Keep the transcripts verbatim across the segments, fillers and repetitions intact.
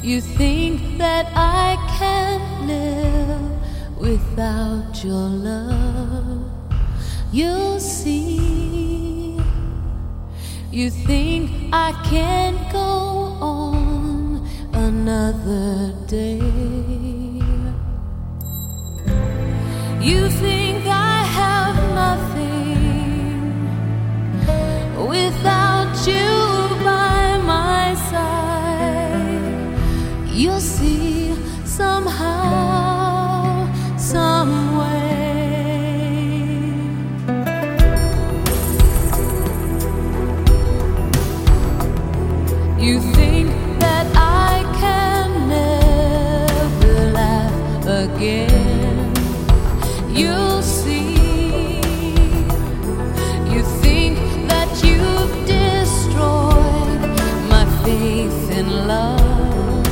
You think that I can't live without your love. You'll see. You think I can't go on another day. You think I have nothing without you by my side. You'll see somehow, some way. You think that I can never laugh again. You'll see. You think that you've destroyed my faith in love.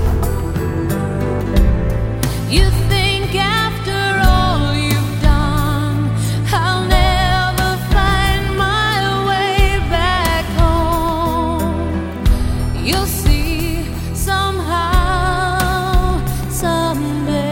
You think after all you've done, I'll never find my way back home. You'll see somehow, someday.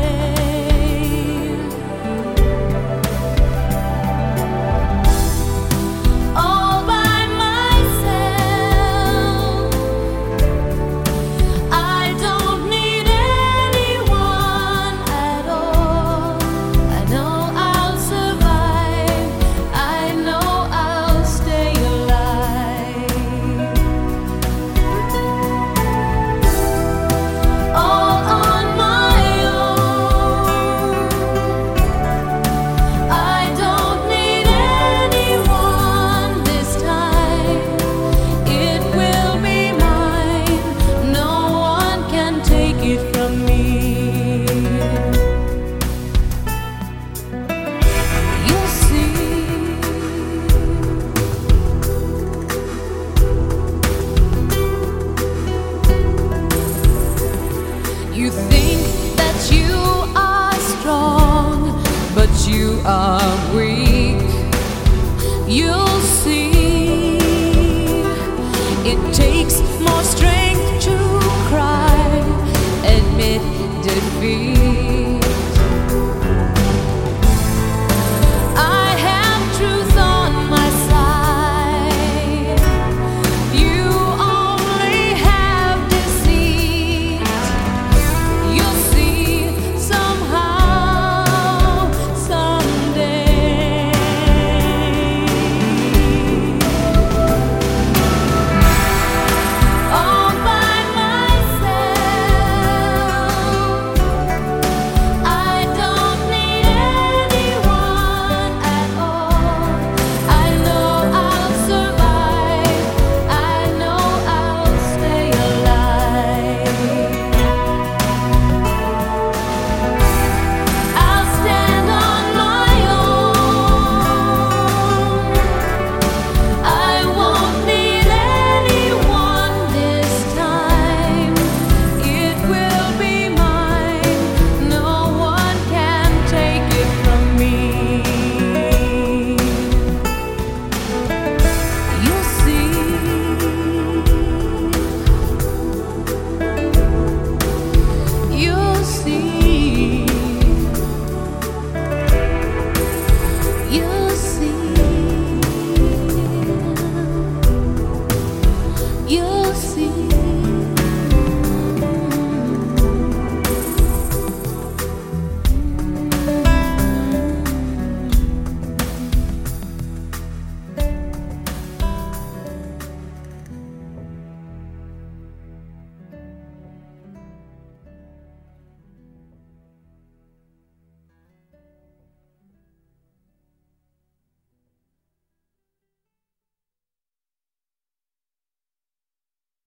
You think that you are strong, but you are weak. You'll see. It takes more strength to cry, admit defeat.